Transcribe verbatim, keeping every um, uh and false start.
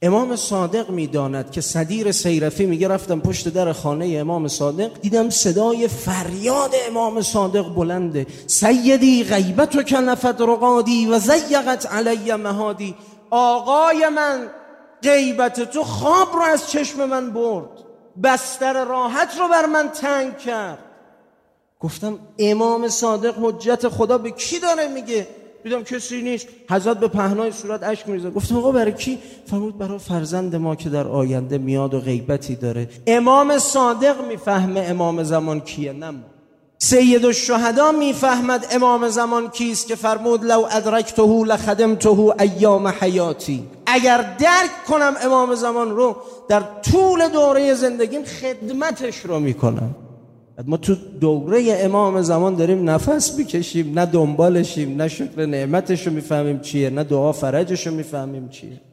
امام صادق میداند که صدیر سیرفی میگه رفتم پشت در خانه امام صادق، دیدم صدای فریاد امام صادق بلنده: سیدی غیبتک نفت رقادی و زیقت علی مهادی. آقای من، غیبت تو خواب رو از چشم من برد، بستر راحت رو بر من تنگ کرد. گفتم امام صادق حجت خدا به کی داره میگه؟ دیدم کسی نیست. حضرت به پهنای صورت اشک میریزه. گفتم آقا برای کی؟ فرمود برای فرزند ما که در آینده میاد و غیبتی داره. امام صادق میفهمه امام زمان کیه، نه ما. سید الشهدا میفهمد امام زمان کیست که فرمود لو ادرکته لخدمته ایام حیاتی. اگر درک کنم امام زمان رو، در طول دوره زندگیم خدمتش رو میکنم. ما تو دوره امام زمان داریم نفس میکشیم، نه دنبالشیم، نه شکر نعمتش رو میفهمیم چیه، نه دعا فرجش رو میفهمیم چیه.